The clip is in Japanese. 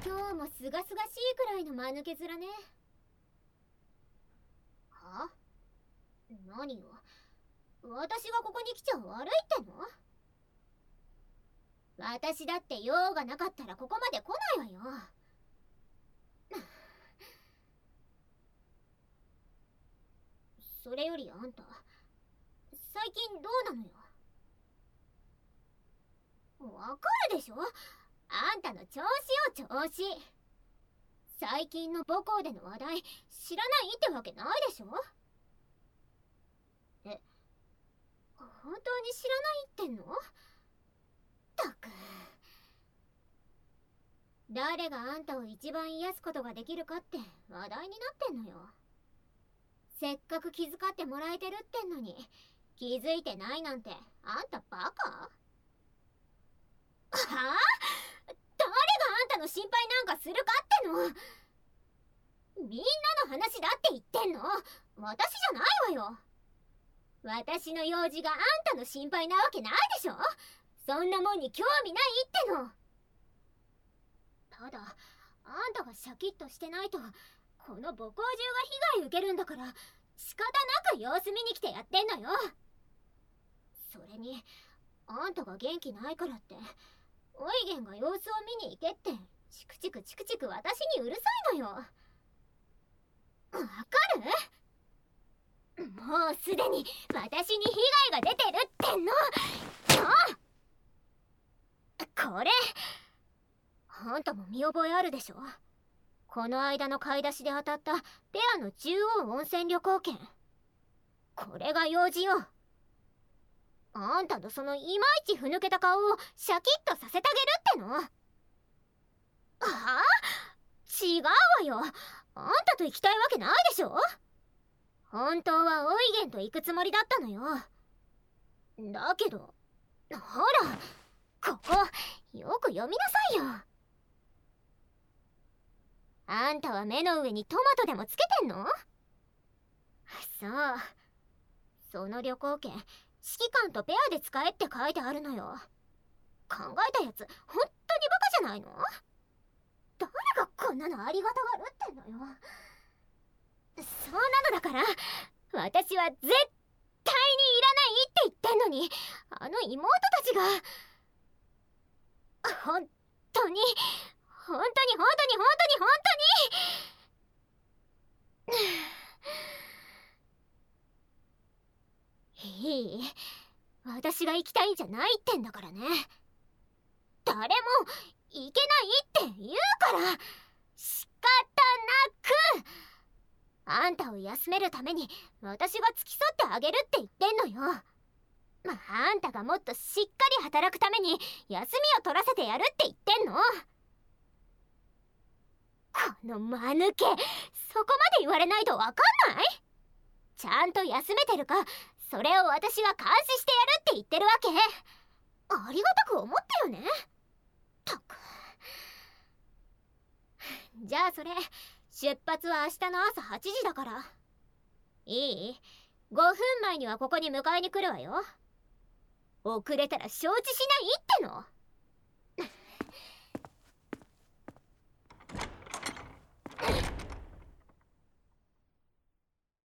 今日もすがすがしいくらいの間抜け面ね。は？何よ、私がここに来ちゃ悪いっての？私だって用がなかったらここまで来ないわよ。それよりあんた、最近どうなのよ。わかるでしょ、あんたの調子よ、調子。最近の母校での話題知らないってわけないでしょ。え、本当に知らないってんの？ったく、誰があんたを一番癒すことができるかって話題になってんのよ。せっかく気遣ってもらえてるってんのに気づいてないなんて、あんたバカ？はあ？誰があんたの心配なんかするかっての？みんなの話だって言ってんの。私じゃないわよ。私の用事があんたの心配なわけないでしょ。そんなもんに興味ないっての。ただあんたがシャキッとしてないとこの母校中が被害受けるんだから、仕方なく様子見に来てやってんのよ。それにあんたが元気ないからってオイゲンが様子を見に行けってチクチクチクチク私にうるさいのよ。わかる？もうすでに私に被害が出てるってんの。これあんたも見覚えあるでしょ。この間の買い出しで当たったペアの中央温泉旅行券。これが用事よ。あんたのそのいまいちふぬけた顔をシャキッとさせてあげるっての。はあ？違うわよ。あんたと行きたいわけないでしょ。本当はオイゲンと行くつもりだったのよ。だけどほら、ここよく読みなさいよ。あんたは目の上にトマトでもつけてんの？そう、その旅行券指揮官とペアで使えって書いてあるのよ。考えたやつ本当にバカじゃないの？誰がこんなのありがたがるってんのよ。そんなのだから私は絶対にいらないって言ってんのに、あの妹たちが本当に本当に本当に本当に本当にいい、私が行きたいんじゃないってんだからね。誰も行けないって言うから仕方なくあんたを休めるために私が付き添ってあげるって言ってんのよ。まあ、あんたがもっとしっかり働くために休みを取らせてやるって言ってんの。この間抜け、そこまで言われないとわかんない？ちゃんと休めてるか、それを私が監視してやるって言ってるわけ。ありがたく思ってよね。ったく。じゃあそれ出発は明日の朝8時だから、いい？5分前にはここに迎えに来るわよ。遅れたら承知しないっての。